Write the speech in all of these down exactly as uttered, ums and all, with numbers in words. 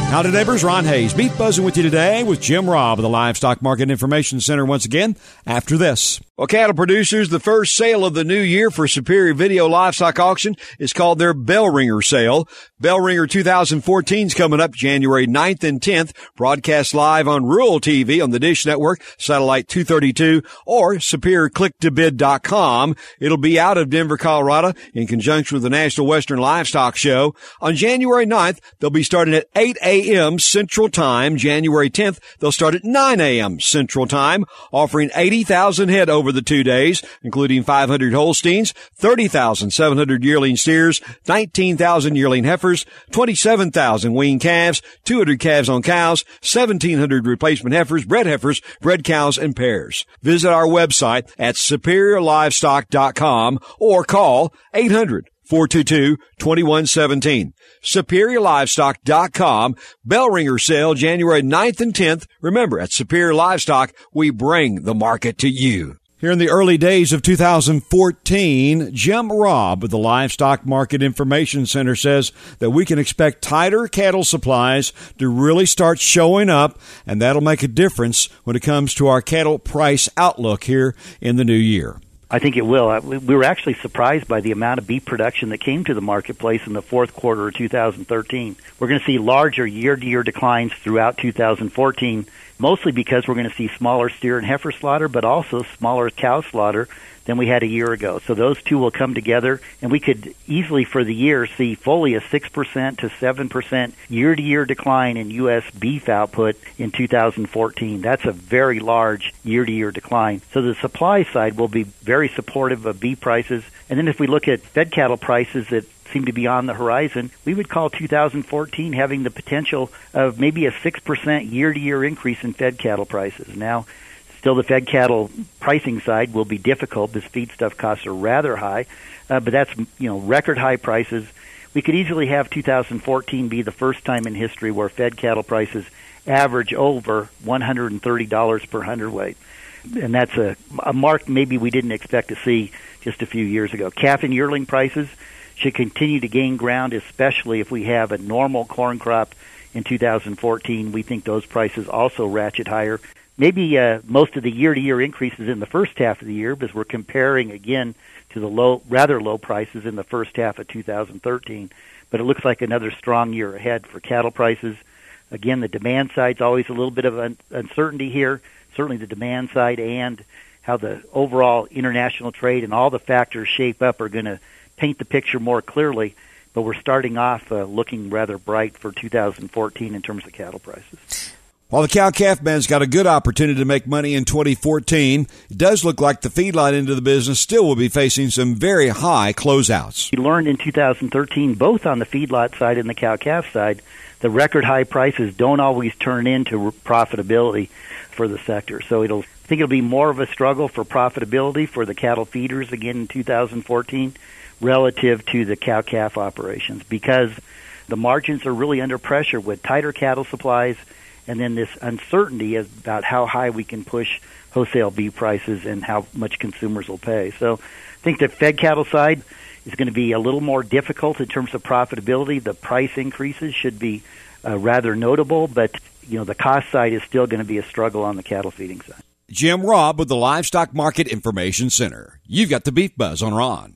Howdy, neighbors. Ron Hayes, Beef Buzzing with you today with Jim Robb of the Livestock Market Information Center once again after this. Well, cattle producers, the first sale of the new year for Superior Video Livestock Auction is called their Bell Ringer sale. Bell Ringer twenty fourteen is coming up January ninth and tenth, broadcast live on Rural T V on the Dish Network, Satellite two thirty-two, or superior click to bid dot com. It'll be out of Denver, Colorado, in conjunction with the National Western Livestock Show. On January ninth, they'll be starting at eight a.m. Central Time. January tenth, they'll start at nine a.m. Central Time, offering eighty thousand head over the two days, including five hundred Holsteins, thirty thousand seven hundred yearling steers, nineteen thousand yearling heifers, twenty-seven thousand weaned calves, two hundred calves on cows, seventeen hundred replacement heifers, bred heifers, bred cows, and pairs. Visit our website at superior livestock dot com or call eight hundred four two two two one one seven. superior livestock dot com. Bell Ringer sale January ninth and tenth. Remember, at Superior Livestock, we bring the market to you. Here in the early days of two thousand fourteen, Jim Robb of the Livestock Market Information Center says that we can expect tighter cattle supplies to really start showing up, and that'll make a difference when it comes to our cattle price outlook here in the new year. I think it will. We were actually surprised by the amount of beef production that came to the marketplace in the fourth quarter of two thousand thirteen. We're going to see larger year-to-year declines throughout two thousand fourteen, mostly because we're going to see smaller steer and heifer slaughter, but also smaller cow slaughter than we had a year ago. So those two will come together, and we could easily for the year see fully a six percent to seven percent year-to-year decline in U S beef output in two thousand fourteen. That's a very large year-to-year decline. So the supply side will be very supportive of beef prices. And then if we look at fed cattle prices that seem to be on the horizon, we would call two thousand fourteen having the potential of maybe a six percent year-to-year increase in fed cattle prices. Now, still, the fed cattle pricing side will be difficult because feedstuff costs are rather high, uh, but that's, you know, record high prices. We could easily have two thousand fourteen be the first time in history where fed cattle prices average over one hundred thirty dollars per hundredweight, and that's a, a mark maybe we didn't expect to see just a few years ago. Calf and yearling prices should continue to gain ground, especially if we have a normal corn crop in two thousand fourteen. We think those prices also ratchet higher. Maybe uh, most of the year-to-year increases in the first half of the year, because we're comparing again to the low, rather low prices in the first half of two thousand thirteen. But it looks like another strong year ahead for cattle prices. Again, the demand side's always a little bit of un- uncertainty here. Certainly the demand side and how the overall international trade and all the factors shape up are going to paint the picture more clearly. But we're starting off uh, looking rather bright for two thousand fourteen in terms of cattle prices. While the cow-calf man's got a good opportunity to make money in twenty fourteen, it does look like the feedlot end of the business still will be facing some very high closeouts. We learned in two thousand thirteen, both on the feedlot side and the cow-calf side, the record high prices don't always turn into profitability for the sector. So it'll, I think it'll be more of a struggle for profitability for the cattle feeders again in two thousand fourteen relative to the cow-calf operations, because the margins are really under pressure with tighter cattle supplies, and then this uncertainty about how high we can push wholesale beef prices and how much consumers will pay. So I think the fed cattle side is going to be a little more difficult in terms of profitability. The price increases should be uh, rather notable, but you know the cost side is still going to be a struggle on the cattle feeding side. Jim Robb with the Livestock Market Information Center. You've got the Beef Buzz on Ron.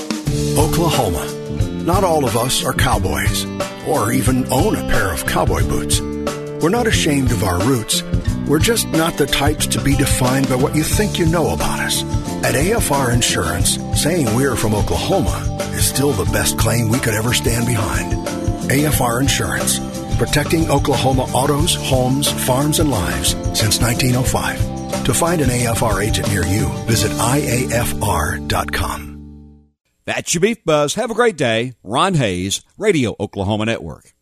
Oklahoma. Not all of us are cowboys or even own a pair of cowboy boots. We're not ashamed of our roots. We're just not the types to be defined by what you think you know about us. At A F R Insurance, saying we're from Oklahoma is still the best claim we could ever stand behind. A F R Insurance, protecting Oklahoma autos, homes, farms, and lives since nineteen oh five. To find an A F R agent near you, visit I A F R dot com. That's your Beef Buzz. Have a great day. Ron Hayes, Radio Oklahoma Network.